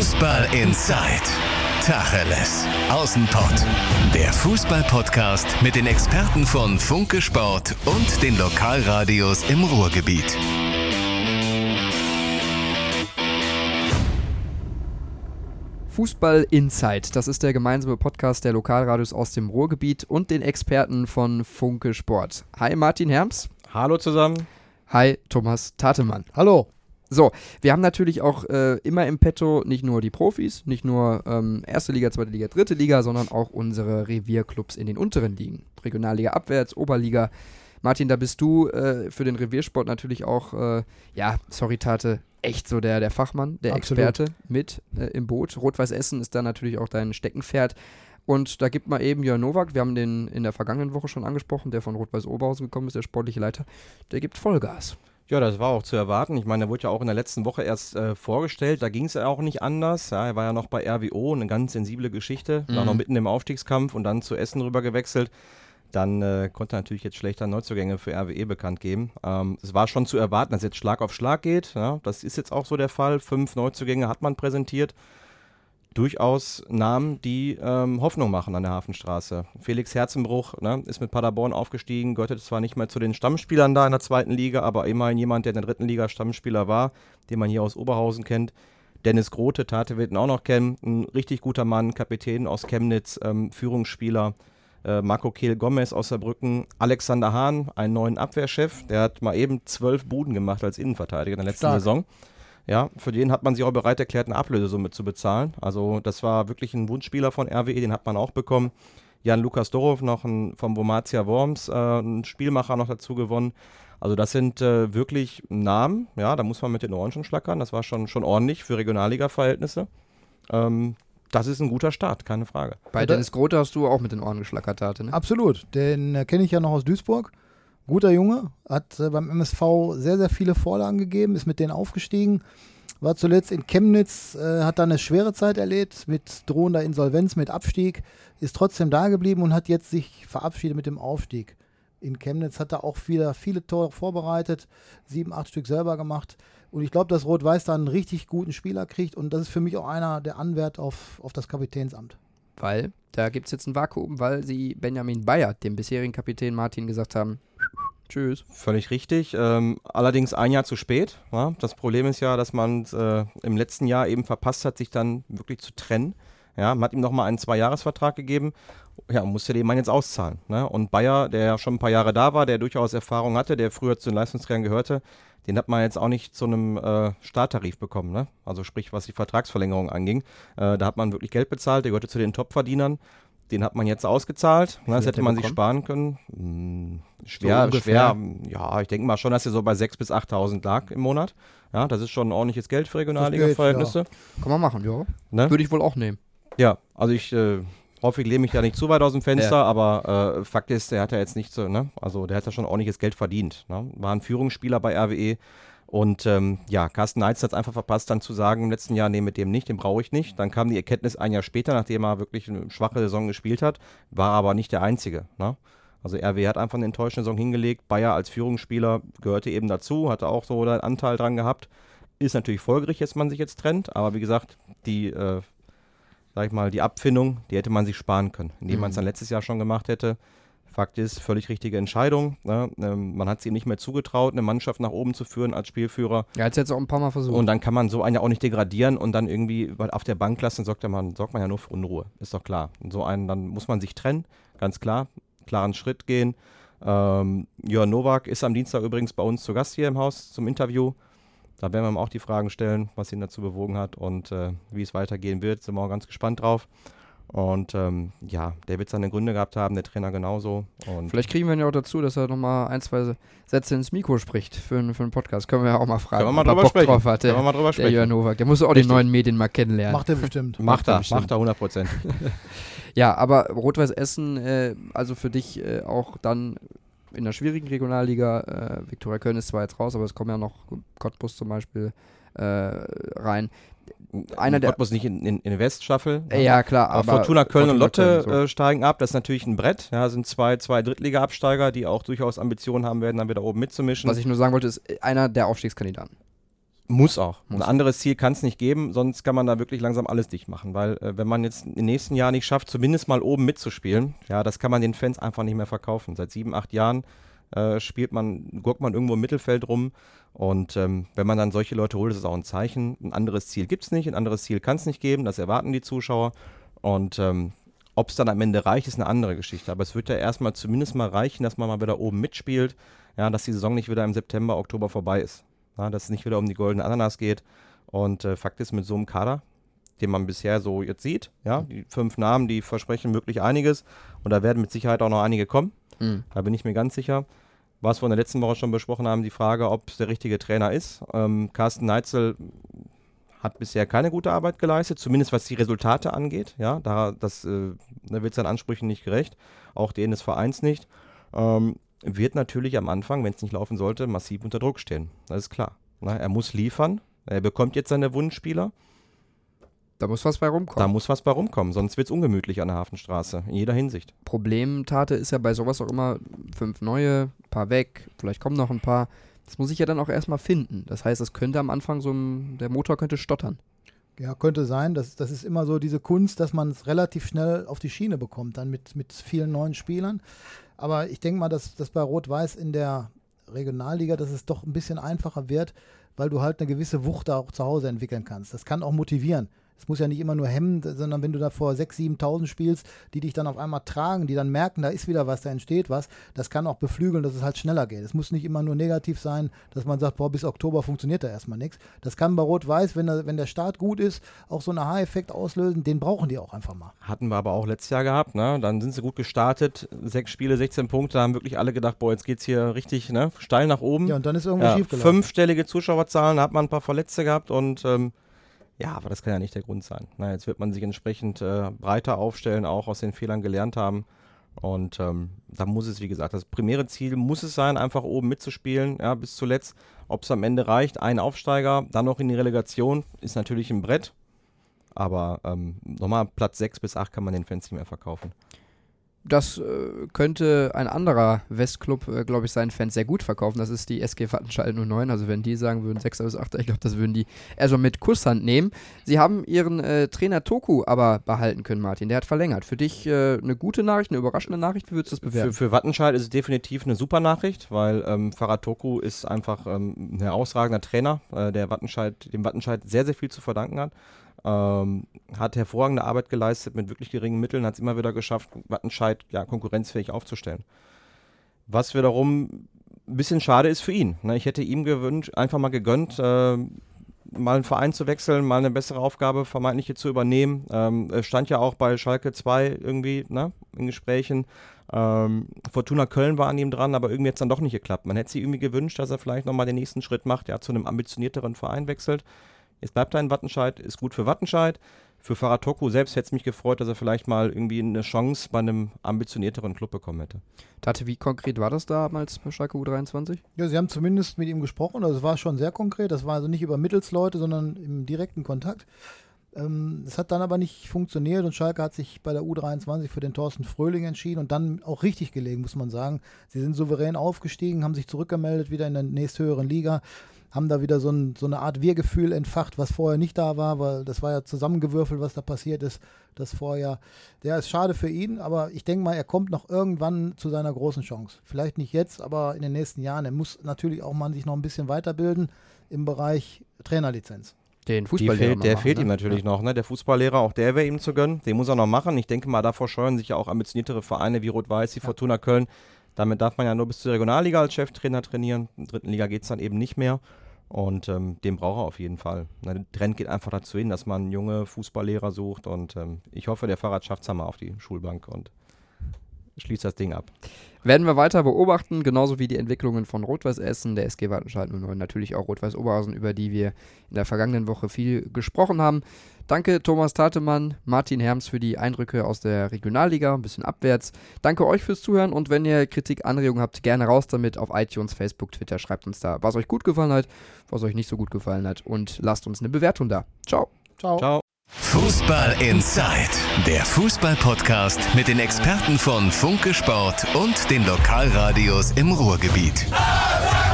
Fußball Inside. Tacheles. Außenpott. Der Fußball-Podcast mit den Experten von Funke Sport und den Lokalradios im Ruhrgebiet. Fußball Inside, das ist der gemeinsame Podcast der Lokalradios aus dem Ruhrgebiet und den Experten von Funke Sport. Hi Martin Herms. Hallo zusammen. Hi Thomas Tatemann. Hallo. So, wir haben natürlich auch immer im Petto nicht nur die Profis, nicht nur erste Liga, zweite Liga, dritte Liga, sondern auch unsere Revierclubs in den unteren Ligen. Regionalliga abwärts, Oberliga. Martin, da bist du für den Reviersport natürlich auch, sorry Tate, echt so der Fachmann, der Absolut. Experte mit im Boot. Rot-Weiß Essen ist da natürlich auch dein Steckenpferd. Und da gibt mal eben Jörn Nowak, wir haben den in der vergangenen Woche schon angesprochen, der von Rot-Weiß Oberhausen gekommen ist, der sportliche Leiter, der gibt Vollgas. Ja, das war auch zu erwarten. Ich meine, der wurde ja auch in der letzten Woche erst vorgestellt. Da ging es ja auch nicht anders. Ja, er war ja noch bei RWO, eine ganz sensible Geschichte. War noch mitten im Aufstiegskampf und dann zu Essen rüber gewechselt. Dann konnte er natürlich jetzt schlechter Neuzugänge für RWE bekannt geben. Es war schon zu erwarten, dass jetzt Schlag auf Schlag geht. Ja, das ist jetzt auch so der Fall. 5 Neuzugänge hat man präsentiert. Durchaus Namen, die Hoffnung machen an der Hafenstraße. Felix Herzenbruch ist mit Paderborn aufgestiegen, gehörte zwar nicht mehr zu den Stammspielern da in der zweiten Liga, aber immerhin jemand, der in der dritten Liga Stammspieler war, den man hier aus Oberhausen kennt. Dennis Grote, Tate wird ihn auch noch kennen, ein richtig guter Mann, Kapitän aus Chemnitz, Führungsspieler. Marco Kehl-Gomez aus Saarbrücken, Alexander Hahn, einen neuen Abwehrchef, der hat mal eben 12 Buden gemacht als Innenverteidiger in der letzten Saison. Ja, für den hat man sich auch bereit erklärt, eine Ablösesumme zu bezahlen. Also das war wirklich ein Wunschspieler von RWE, den hat man auch bekommen. Jan-Lukas Dorow noch vom Wormatia Worms, ein Spielmacher noch dazu gewonnen. Also das sind wirklich Namen, ja, da muss man mit den Ohren schon schlackern. Das war schon ordentlich für Regionalliga-Verhältnisse. Das ist ein guter Start, keine Frage. Bei Dennis Grote hast du auch mit den Ohren geschlackert, Tate, ne? Absolut, den kenne ich ja noch aus Duisburg. Guter Junge, hat beim MSV sehr, sehr viele Vorlagen gegeben, ist mit denen aufgestiegen, war zuletzt in Chemnitz, hat da eine schwere Zeit erlebt mit drohender Insolvenz, mit Abstieg, ist trotzdem da geblieben und hat jetzt sich verabschiedet mit dem Aufstieg. In Chemnitz hat er auch wieder viele Tore vorbereitet, 7, 8 Stück selber gemacht. Und ich glaube, dass Rot-Weiß da einen richtig guten Spieler kriegt und das ist für mich auch einer der Anwärter auf das Kapitänsamt. Weil da gibt es jetzt ein Vakuum, weil sie Benjamin Bayert, dem bisherigen Kapitän Martin, gesagt haben, tschüss. Völlig richtig, allerdings ein Jahr zu spät. Ja? Das Problem ist ja, dass man im letzten Jahr eben verpasst hat, sich dann wirklich zu trennen. Ja? Man hat ihm nochmal einen 2-Jahres-Vertrag gegeben, ja, musste den Mann jetzt auszahlen. Ne? Und Bayer, der ja schon ein paar Jahre da war, der durchaus Erfahrung hatte, der früher zu den Leistungsträgern gehörte, den hat man jetzt auch nicht zu einem Starttarif bekommen. Ne? Also sprich, was die Vertragsverlängerung anging. Da hat man wirklich Geld bezahlt, der gehörte zu den Topverdienern. Den hat man jetzt ausgezahlt. Das hätte man sich sparen können. Schwer. Ja, ich denke mal schon, dass er so bei 6.000 bis 8.000 lag im Monat. Ja, das ist schon ordentliches Geld für Regionalliga-Verhältnisse. Ja. Kann man machen, ja. Ne? Würde ich wohl auch nehmen. Ja, also ich hoffe, ich lehne mich da nicht zu weit aus dem Fenster, aber Fakt ist, der hat ja jetzt nicht so, ne? Also der hat ja schon ordentliches Geld verdient. Ne? War ein Führungsspieler bei RWE. Und Carsten Neitz hat es einfach verpasst, dann zu sagen im letzten Jahr, nee, mit dem nicht, den brauche ich nicht. Dann kam die Erkenntnis ein Jahr später, nachdem er wirklich eine schwache Saison gespielt hat, war aber nicht der Einzige. Ne? Also RW hat einfach eine enttäuschende Saison hingelegt. Bayer als Führungsspieler gehörte eben dazu, hatte auch so einen Anteil dran gehabt. Ist natürlich folgerichtig, dass man sich jetzt trennt, aber wie gesagt, die Abfindung, die hätte man sich sparen können, indem man es dann letztes Jahr schon gemacht hätte. Fakt ist, völlig richtige Entscheidung. Ne? Man hat es ihm nicht mehr zugetraut, eine Mannschaft nach oben zu führen als Spielführer. Ja, jetzt hätte es auch ein paar Mal versucht. Und dann kann man so einen ja auch nicht degradieren und dann irgendwie auf der Bank lassen, sorgt man ja nur für Unruhe. Ist doch klar. Und so einen, dann muss man sich trennen, ganz klar, klaren Schritt gehen. Jörn Nowak ist am Dienstag übrigens bei uns zu Gast hier im Haus zum Interview. Da werden wir ihm auch die Fragen stellen, was ihn dazu bewogen hat und wie es weitergehen wird. Sind wir auch ganz gespannt drauf. Und der wird seine Gründe gehabt haben, der Trainer genauso. Und vielleicht kriegen wir ihn ja auch dazu, dass er nochmal 1, 2 Sätze ins Mikro spricht für einen Podcast. Können wir ja auch mal fragen, ob er Bock drauf hat. Der Jörn Nowak. Der muss auch die neuen Medien mal kennenlernen. Macht er bestimmt. Macht er 100%. Ja, aber Rot-Weiß Essen, also für dich auch dann in der schwierigen Regionalliga. Viktoria Köln ist zwar jetzt raus, aber es kommen ja noch Cottbus zum Beispiel rein. Cottbus nicht in der Weststaffel. Ja, klar. Aber Fortuna Köln und Lotte steigen ab. Das ist natürlich ein Brett. Ja, sind zwei Drittliga-Absteiger, die auch durchaus Ambitionen haben werden, dann wieder oben mitzumischen. Was ich nur sagen wollte, ist einer der Aufstiegskandidaten. Muss auch. Ein anderes Ziel kann es nicht geben, sonst kann man da wirklich langsam alles dicht machen, weil wenn man jetzt im nächsten Jahr nicht schafft, zumindest mal oben mitzuspielen, ja, das kann man den Fans einfach nicht mehr verkaufen. Seit 7, 8 Jahren gurkt man irgendwo im Mittelfeld rum und wenn man dann solche Leute holt, ist es auch ein Zeichen. Ein anderes Ziel gibt es nicht, ein anderes Ziel kann es nicht geben, das erwarten die Zuschauer und ob es dann am Ende reicht, ist eine andere Geschichte, aber es wird ja erstmal zumindest mal reichen, dass man mal wieder oben mitspielt, ja, dass die Saison nicht wieder im September, Oktober vorbei ist. Ja, dass es nicht wieder um die goldene Ananas geht. Und Fakt ist, mit so einem Kader, den man bisher so jetzt sieht, ja, die 5 Namen, die versprechen wirklich einiges. Und da werden mit Sicherheit auch noch einige kommen. Da bin ich mir ganz sicher. Was wir in der letzten Woche schon besprochen haben, die Frage, ob es der richtige Trainer ist. Carsten Neitzel hat bisher keine gute Arbeit geleistet, zumindest was die Resultate angeht. Ja, da wird seinen Ansprüchen nicht gerecht, auch denen des Vereins nicht. Wird natürlich am Anfang, wenn es nicht laufen sollte, massiv unter Druck stehen. Das ist klar. Na, er muss liefern. Er bekommt jetzt seine Wunschspieler. Da muss was bei rumkommen. Sonst wird es ungemütlich an der Hafenstraße, in jeder Hinsicht. Problemtate ist ja bei sowas auch immer 5 neue, ein paar weg, vielleicht kommen noch ein paar. Das muss ich ja dann auch erstmal finden. Das heißt, es könnte am Anfang der Motor könnte stottern. Ja, könnte sein. Das ist immer so diese Kunst, dass man es relativ schnell auf die Schiene bekommt, dann mit vielen neuen Spielern. Aber ich denke mal, dass bei Rot-Weiß in der Regionalliga, dass es doch ein bisschen einfacher wird, weil du halt eine gewisse Wucht da auch zu Hause entwickeln kannst. Das kann auch motivieren. Es muss ja nicht immer nur hemmen, sondern wenn du da vor 6.000, 7.000 spielst, die dich dann auf einmal tragen, die dann merken, da ist wieder was, da entsteht was, das kann auch beflügeln, dass es halt schneller geht. Es muss nicht immer nur negativ sein, dass man sagt, bis Oktober funktioniert da erstmal nichts. Das kann bei Rot-Weiß, wenn der Start gut ist, auch so einen Aha-Effekt auslösen, den brauchen die auch einfach mal. Hatten wir aber auch letztes Jahr gehabt, ne? Dann sind sie gut gestartet, 6 Spiele, 16 Punkte, da haben wirklich alle gedacht, jetzt geht's hier richtig steil nach oben. Ja, und dann ist irgendwas schiefgelaufen. 5-stellige Zuschauerzahlen, da hat man ein paar Verletzte gehabt und ja, aber das kann ja nicht der Grund sein. Na, jetzt wird man sich entsprechend breiter aufstellen, auch aus den Fehlern gelernt haben. Und da muss es, wie gesagt, das primäre Ziel muss es sein, einfach oben mitzuspielen, ja, bis zuletzt. Ob es am Ende reicht, ein Aufsteiger, dann noch in die Relegation, ist natürlich ein Brett. Aber nochmal Platz 6 bis 8 kann man den Fans nicht mehr verkaufen. Das könnte ein anderer Westclub, glaube ich, seinen Fans sehr gut verkaufen. Das ist die SG Wattenscheid 09. Also wenn die sagen würden 6 bis 8, ich glaube, das würden die erstmal mit Kusshand nehmen. Sie haben ihren Trainer Toku aber behalten können, Martin. Der hat verlängert. Für dich eine gute Nachricht, eine überraschende Nachricht? Wie würdest du das bewerten? Für Wattenscheid ist es definitiv eine super Nachricht, weil Farhad Toku ist einfach ein herausragender Trainer, dem Wattenscheid sehr, sehr viel zu verdanken hat. Hat hervorragende Arbeit geleistet mit wirklich geringen Mitteln, hat es immer wieder geschafft, Wattenscheid konkurrenzfähig aufzustellen. Was wiederum ein bisschen schade ist für ihn. Ne? Ich hätte ihm einfach mal gegönnt, mal einen Verein zu wechseln, mal eine bessere Aufgabe vermeintliche zu übernehmen. Stand ja auch bei Schalke 2 irgendwie in Gesprächen. Fortuna Köln war an ihm dran, aber irgendwie hat es dann doch nicht geklappt. Man hätte sich irgendwie gewünscht, dass er vielleicht nochmal den nächsten Schritt macht, zu einem ambitionierteren Verein wechselt. Jetzt bleibt er in Wattenscheid, ist gut für Wattenscheid. Für Farhad Toku selbst hätte es mich gefreut, dass er vielleicht mal irgendwie eine Chance bei einem ambitionierteren Club bekommen hätte. Tate, wie konkret war das damals bei Schalke U23? Ja, sie haben zumindest mit ihm gesprochen, also es war schon sehr konkret. Das war also nicht über Mittelsleute, sondern im direkten Kontakt. Es hat dann aber nicht funktioniert und Schalke hat sich bei der U23 für den Thorsten Fröhling entschieden und dann auch richtig gelegen, muss man sagen. Sie sind souverän aufgestiegen, haben sich zurückgemeldet wieder in der nächsthöheren Liga. Haben da wieder so eine Art Wir-Gefühl entfacht, was vorher nicht da war, weil das war ja zusammengewürfelt, was da passiert ist, das Vorjahr. Der ist schade für ihn, aber ich denke mal, er kommt noch irgendwann zu seiner großen Chance. Vielleicht nicht jetzt, aber in den nächsten Jahren. Er muss natürlich auch mal sich noch ein bisschen weiterbilden im Bereich Trainerlizenz. Den Fußballlehrer der fehlt ihm natürlich noch, ne? Der Fußballlehrer, auch der wäre ihm zu gönnen. Den muss er noch machen. Ich denke mal, davor scheuen sich ja auch ambitioniertere Vereine wie Rot-Weiß, die Fortuna Köln. Damit darf man ja nur bis zur Regionalliga als Cheftrainer trainieren. In der 3. Liga geht es dann eben nicht mehr. Und den braucht er auf jeden Fall. Der Trend geht einfach dazu hin, dass man junge Fußballlehrer sucht. Und ich hoffe, der Fahrrad schafft es mal auf die Schulbank und schließt das Ding ab. Werden wir weiter beobachten, genauso wie die Entwicklungen von Rot-Weiß Essen, der SG Wattenscheid 09, natürlich auch Rot-Weiß Oberhausen, über die wir in der vergangenen Woche viel gesprochen haben. Danke Thomas Tatemann, Martin Herms für die Eindrücke aus der Regionalliga, ein bisschen abwärts. Danke euch fürs Zuhören und wenn ihr Kritik, Anregungen habt, gerne raus damit auf iTunes, Facebook, Twitter. Schreibt uns da, was euch gut gefallen hat, was euch nicht so gut gefallen hat und lasst uns eine Bewertung da. Ciao. Ciao. Ciao. Fußball Inside, der Fußball-Podcast mit den Experten von Funke Sport und den Lokalradios im Ruhrgebiet.